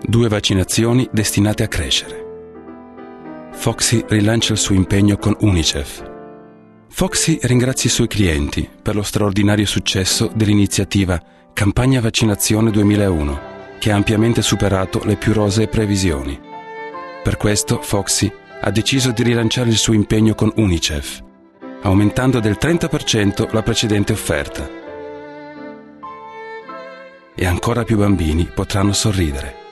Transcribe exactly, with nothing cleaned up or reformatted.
Due vaccinazioni destinate a crescere. Foxy rilancia il suo impegno con UNICEF. Foxy ringrazia i suoi clienti per lo straordinario successo dell'iniziativa Campagna Vaccinazione duemilauno, che ha ampiamente superato le più rosee previsioni. Per questo Foxy ha deciso di rilanciare il suo impegno con UNICEF, aumentando del trenta per cento la precedente offerta. E ancora più bambini potranno sorridere.